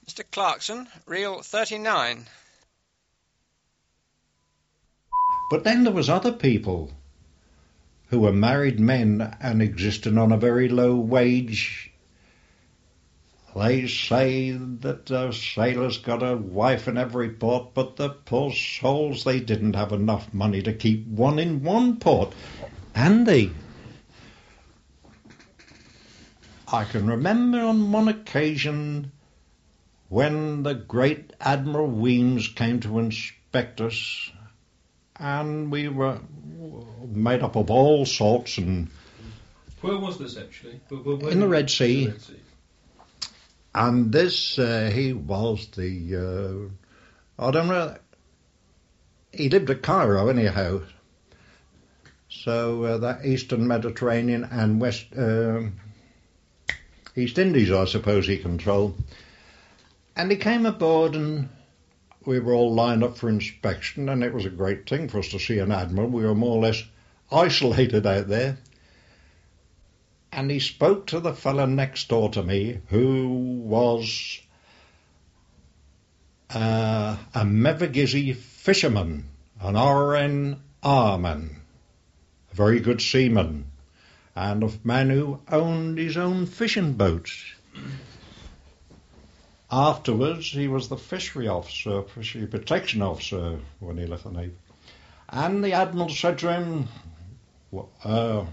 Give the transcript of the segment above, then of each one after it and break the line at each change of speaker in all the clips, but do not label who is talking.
Mr. Clarkson, reel 39.
But then there was other people who were married men and existing on a very low wage. They say that sailors got a wife in every port, but the poor souls, they didn't have enough money to keep one in one port. Andy, I can remember on one occasion when the great Admiral Weems came to inspect us, and we were made up of all sorts. And
where was this actually?
In the Red Sea. And this, he was the, I don't know, he lived at Cairo anyhow. So that Eastern Mediterranean and East Indies, I suppose, he controlled. And he came aboard and we were all lined up for inspection, and it was a great thing for us to see an admiral. We were more or less isolated out there. And he spoke to the fellow next door to me, who was a Mevagissey fisherman, an R.N.R. man, a very good seaman, and a man who owned his own fishing boats. Afterwards, he was the fishery protection officer when he left the Navy. And the Admiral said to him, do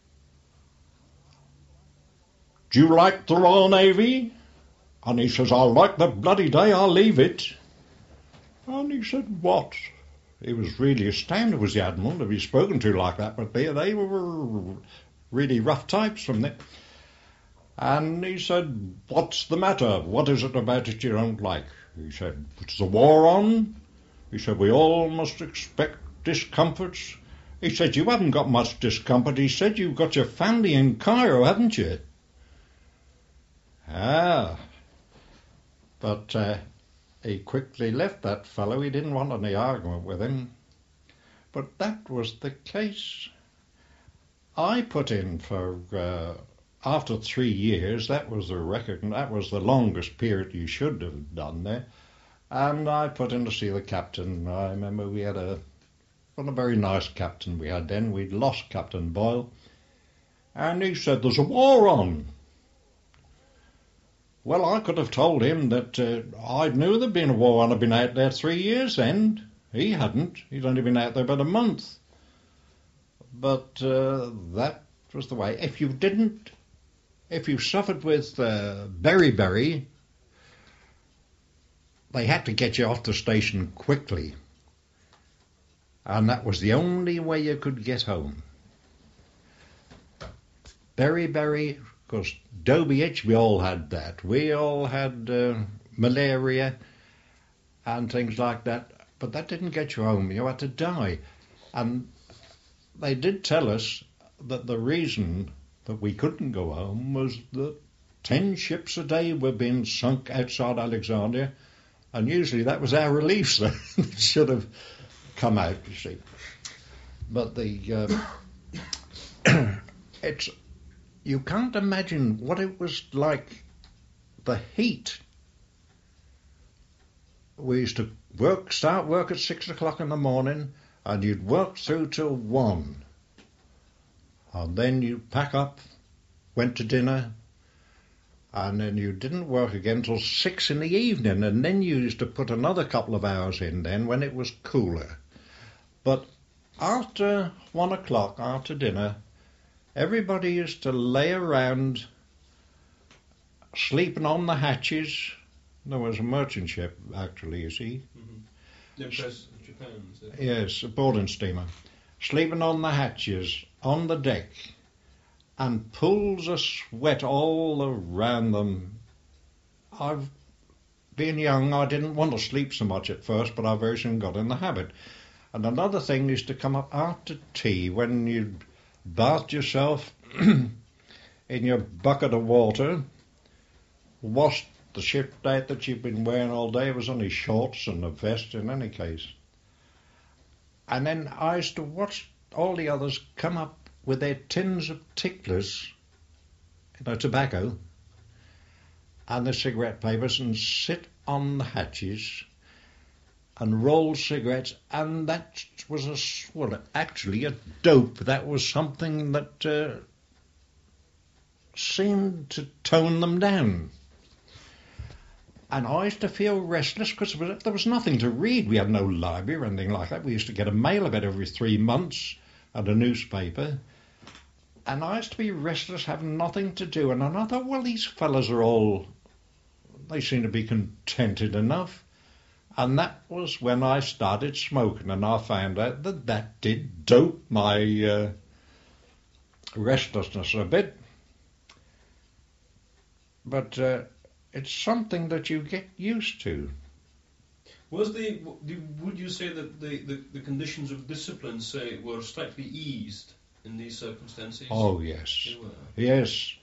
you like the Royal Navy? And he says, I'll like the bloody day I'll leave it. And he said, what? He was really astounded, was the Admiral, to be spoken to like that, but they were really rough types from there. And he said, what's the matter? What is it about it you don't like? He said, it's the war on. He said, we all must expect discomforts. He said, you haven't got much discomfort. He said, you've got your family in Cairo, haven't you? Ah. But he quickly left that fellow. He didn't want any argument with him. But that was the case. I put in for... after 3 years, that was the record, and that was the longest period you should have done there. And I put in to see the captain. I remember we had a very nice captain we had then. We'd lost Captain Boyle. And he said, there's a war on. Well, I could have told him that I knew there'd been a war on. I'd been out there 3 years then. He hadn't. He'd only been out there about a month. But that was the way. If you suffered with beriberi, they had to get you off the station quickly. And that was the only way you could get home. Beriberi, because Dobie itch, we all had that. We all had malaria and things like that. But that didn't get you home. You had to die. And they did tell us that the reason that we couldn't go home was that 10 ships a day were being sunk outside Alexandria, and usually that was our relief, so it should have come out, you see. But you can't imagine what it was like, the heat. We used to start work at 6 o'clock in the morning, and you'd work through till 1. And then you pack up, went to dinner, and then you didn't work again till 6 in the evening, and then you used to put another couple of hours in then when it was cooler. But after 1 o'clock, after dinner, everybody used to lay around sleeping on the hatches. There was a merchant ship, actually, you see.
Mm-hmm. Empress Japan, is it?
Yes, a boarding steamer. Sleeping on the hatches, on the deck, and pools of sweat all around them. Being young, I didn't want to sleep so much at first, but I very soon got in the habit. And another thing is to come up after tea, when you'd bathed yourself in your bucket of water, washed the shirt out that you've been wearing all day. It was only shorts and a vest in any case. And then I used to watch all the others come up with their tins of ticklers, tobacco, and the cigarette papers and sit on the hatches and roll cigarettes, and that was actually a dope. That was something that seemed to tone them down. And I used to feel restless because there was nothing to read. We had no library or anything like that. We used to get a mail about every 3 months and a newspaper. And I used to be restless, having nothing to do. And I thought, well, these fellas they seem to be contented enough. And that was when I started smoking, and I found out that did dope my restlessness a bit. But it's something that you get used to.
Would you say that the conditions of discipline, say, were slightly eased in these circumstances?
Oh, yes.
They were.
Yes.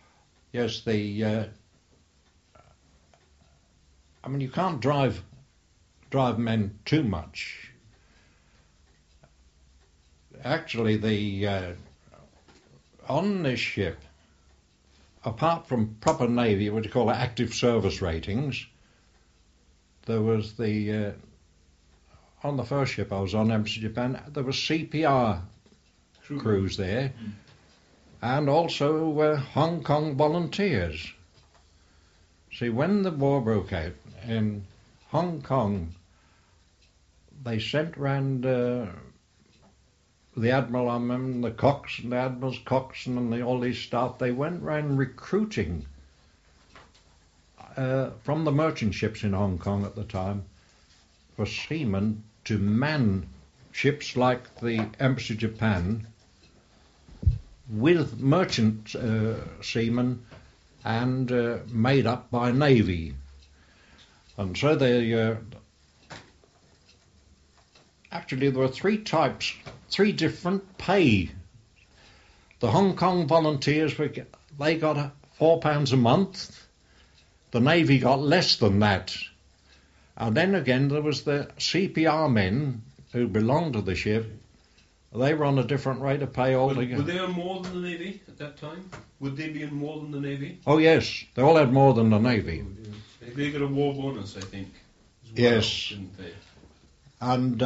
I mean, you can't drive men too much. Actually, on this ship, apart from proper Navy, what you call active service ratings, there was on the first ship I was on, Embassy Japan, there was CPR crews there, and also Hong Kong volunteers. See, when the war broke out in Hong Kong, they sent round the Admiral, I remember, the coxswain, the Admiral's coxswain and all these staff, they went round recruiting from the merchant ships in Hong Kong at the time for seamen to man ships like the Embassy Japan with merchant seamen and made up by Navy. And so they actually there were three different pay. The Hong Kong volunteers they got £4 a month. The Navy got less than that. And then again there was the CPR men who belonged to the ship. They were on a different rate of pay altogether.
Were they on more than the Navy at that time? Would they be on more than the Navy?
Oh yes, they all had more than the Navy.
They got a war bonus, I think. As well,
yes.
Didn't they?
And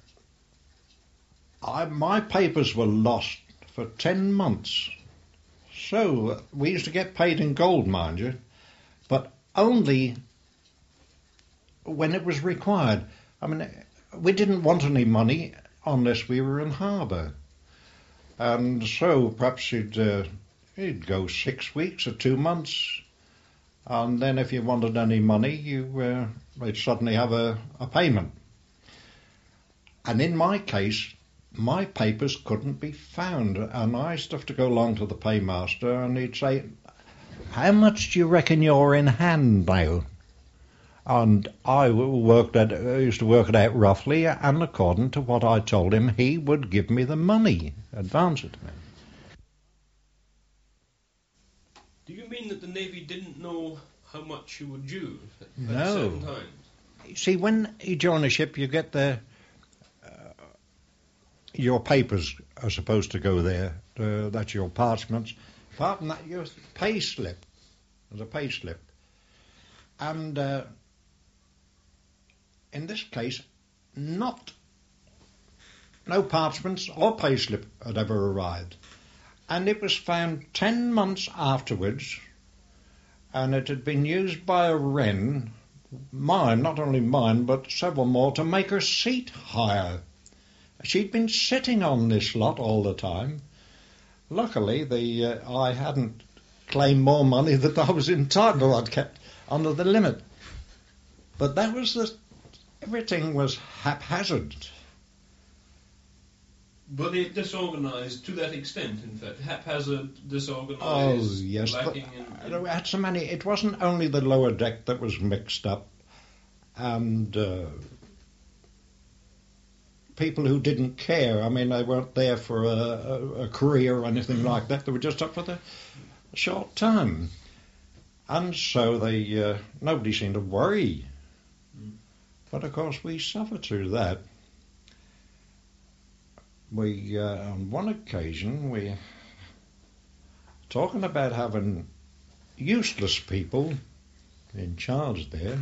my papers were lost for 10 months. So we used to get paid in gold, mind you, but only when it was required. I mean, we didn't want any money unless we were in harbour. And so perhaps you'd go 6 weeks or 2 months, and then if you wanted any money, you'd suddenly have a payment. And in my case, my papers couldn't be found, and I used to have to go along to the paymaster, and he'd say, "How much do you reckon you're in hand now?" And I used to work it out roughly, and according to what I told him, he would give me the money, advance it to me.
Do you mean that the Navy didn't know how much you were due at
No.
certain times?
You see, when you join a ship, you get your papers are supposed to go there. That's your parchments. Apart from that, your pay slip. There's a pay slip. And in this case, no parchments or pay slip had ever arrived. And it was found 10 months afterwards, and it had been used by a wren, mine, not only mine, but several more, to make her seat higher. She'd been sitting on this lot all the time. Luckily, I hadn't claimed more money than I was entitled. I'd kept under the limit. But that was everything was haphazard.
Were they disorganised to that extent, in fact? Haphazard, disorganised,
Oh, yes.
lacking in...
We had so many. It wasn't only the lower deck that was mixed up, and people who didn't care. I mean, they weren't there for a career or anything like that. They were just up for the short time. And so nobody seemed to worry. But of course we suffered through that. On one occasion, talking about having useless people, in charge there,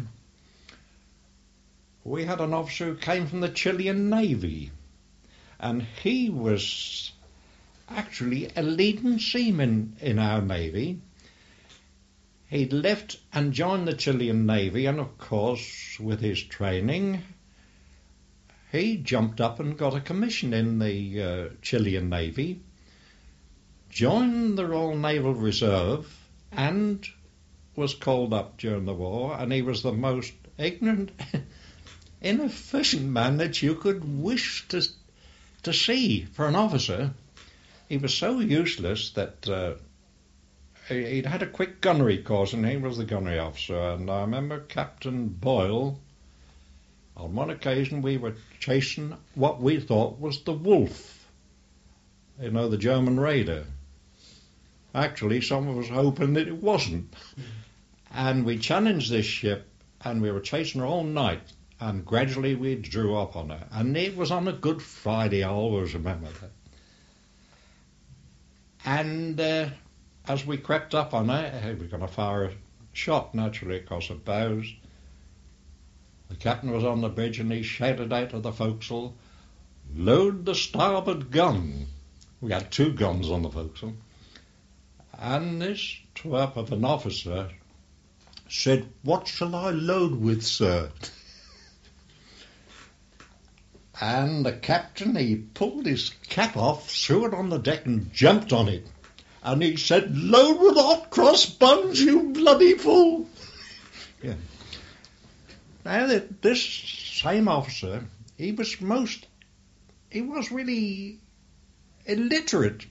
we had an officer who came from the Chilean Navy, and he was actually a leading seaman in our Navy. He'd left and joined the Chilean Navy, and of course, with his training, he jumped up and got a commission in the Chilean Navy, joined the Royal Naval Reserve, and was called up during the war, and he was the most ignorant, inefficient man that you could wish to see for an officer. He was so useless that he'd had a quick gunnery course, and he was the gunnery officer. And I remember Captain Boyle, on one occasion we were chasing what we thought was the Wolf, you know, the German raider. Actually, some of us hoping that it wasn't. And we challenged this ship, and we were chasing her all night, and gradually we drew up on her. And it was on a Good Friday, I always remember that. And as we crept up on her, we were going to fire a shot, naturally, across her bows. The captain was on the bridge, and he shouted out to the forecastle, "Load the starboard gun." We had 2 guns on the forecastle. And this twerp of an officer said, "What shall I load with, sir?" And the captain, he pulled his cap off, threw it on the deck and jumped on it. And he said, "Load with hot cross buns, you bloody fool." Yeah. Now, this same officer, he was really illiterate.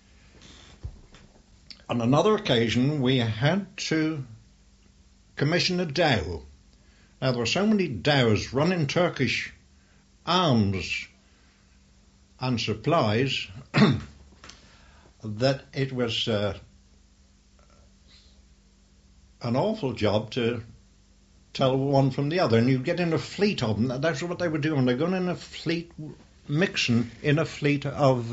On another occasion, we had to commission a dhow. Now, there were so many dhows running Turkish arms and supplies that it was an awful job to tell one from the other. And you get in a fleet of them. That's what they were doing. They're going in a fleet, mixing in a fleet of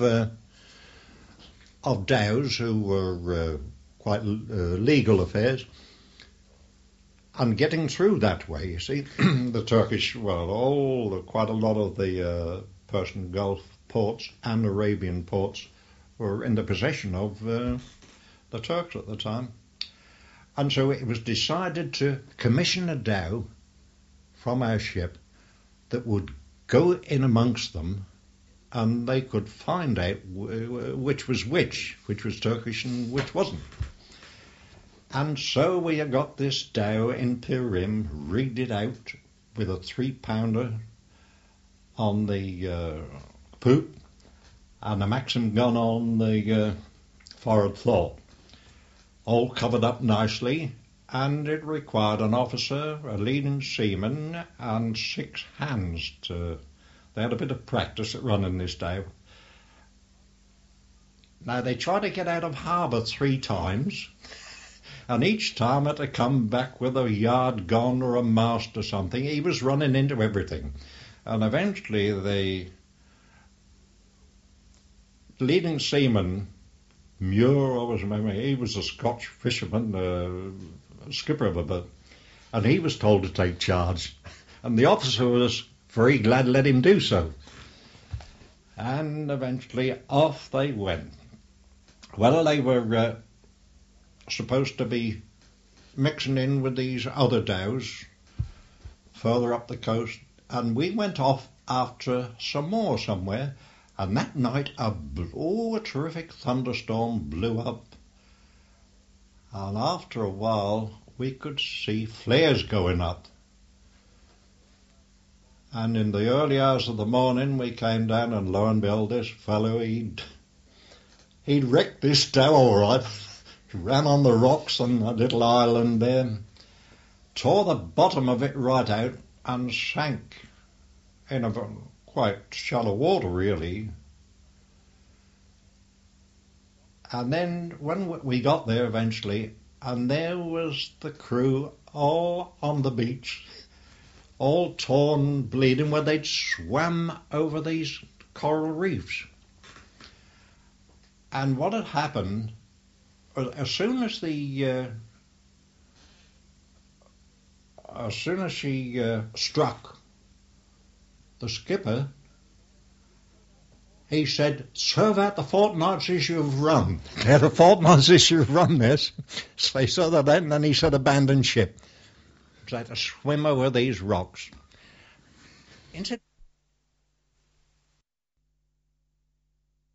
dhows who were quite legal affairs, and getting through that way. You see, the Turkish, quite a lot of the Persian Gulf ports and Arabian ports were in the possession of the Turks at the time. And so it was decided to commission a dhow from our ship that would go in amongst them, and they could find out which was Turkish and which wasn't. And so we got this dhow in Perim, rigged it out with a 3-pounder on the poop and a Maxim gun on the forward thwart, all covered up nicely, and it required an officer, a leading seaman, and 6 hands to... They had a bit of practice at running this dhow. Now, they tried to get out of harbour 3 times, and each time had to come back with a yard gone or a mast or something. He was running into everything. And eventually the leading seaman, Muir, I always remember, he was a Scotch fisherman, a skipper of a boat, and he was told to take charge. And the officer was very glad to let him do so. And eventually off they went. Well, they were supposed to be mixing in with these other dhows further up the coast, and we went off after some more somewhere, and that night a terrific thunderstorm blew up, and after a while we could see flares going up. And in the early hours of the morning we came down, and lo and behold, this fellow, he'd wrecked this dhow all right. He ran on the rocks on a little island there, tore the bottom of it right out, and sank in a quite shallow water, really. And then when we got there eventually, and there was the crew all on the beach, all torn, bleeding, where they'd swam over these coral reefs. And what had happened, as soon as the as soon as she struck, the skipper, he said, serve out the fortnight's issue of rum. They had a fortnight's issue of rum, yes. So they saw that, and then he said abandon ship. So they had to swim over these rocks.